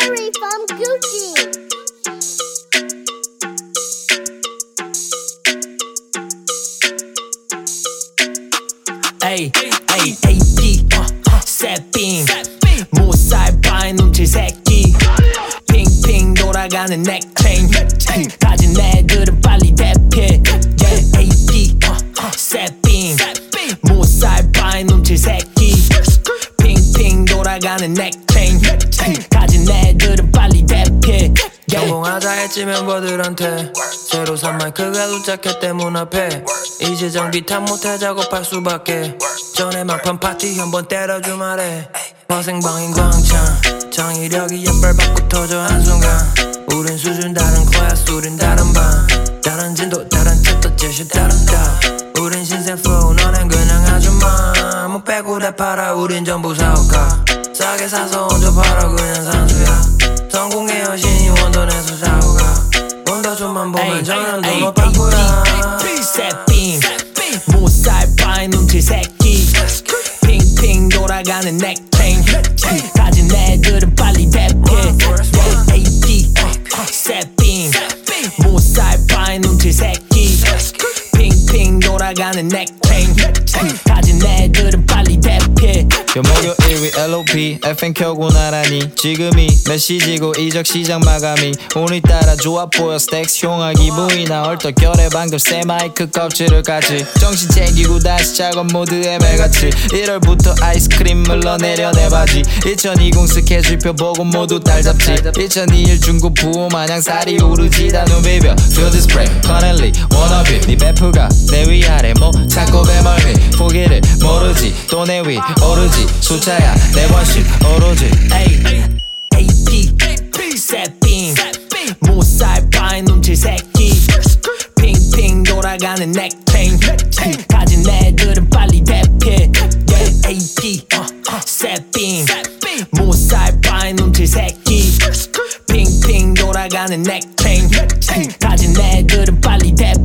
Cherry from Gucci. Ay, ay, AP, 새빙 못살 바인 훔칠 새끼 핑핑 돌아가는 넥체인 가진 애들은 빨리 대피해 yeah, AP, 새빙 못살 바인 훔칠 새끼 핑핑 돌아가는 넥체인 가진 애들은 빨리 대피해 성공하자 했지 멤버들한테 새로 산 마이크가 도착했대 문 앞에 이제 정비 탓 못해 작업할 수밖에 전에 막판 파티 한번 때려주말해 화생방인 광창 창의력이 예빨받고 터져 한순간 우린 수준 다른 클래스 우린 다른 방 다른 진도 다른 챕터 제시 다른 가 우린 신세 flow 너넨 그냥 아줌마 뭐 빼고 다 팔아 우린 전부 사올까 싸게 사서 얹어 팔아 그냥 산수야 성공의 여신이 원돈에서 사오가 원더존만 보면 저년도 못 바꾸야 새빙 못살 바인 훔칠 새끼 핑핑 돌아가는 넥체인 가진 애들은 빨리 대피해 AP 새빙 못살 바인 훔칠 새끼 핑핑 돌아가는 넥체인 가진 애들은 빨리 대피해 목요일 위 LOP FN 켜고 나란히 지금이 몇 시지고 이적 시장 마감이 오늘따라 좋아 보여 스택스 흉하 기분이 나 얼떨결에 방금 새 마이크 껍질을 까지 정신 챙기고 다시 작업 모드에 매같이 1월부터 아이스크림 물러내려 내 바지 2020 스케줄표 보고 모두 딸 잡지 2021 중고 부호 마냥 살이 오르지 다 눈 비벼 Feel the spray currently wannabe 네 베프가 내 위아래 뭐 자꾸 배멀미 포기를 모르지 또 내 위 오르지 숫자야 내 번씩 오로지 AP 새빙 못살 바인 훔칠 새끼 핑핑 돌아가는 넥체인 가진 애들은 빨리 대피해 yeah, AP 새빙 못살 바인 훔칠 새끼 핑핑 돌아가는 넥체인 가진 애들은 빨리 대피해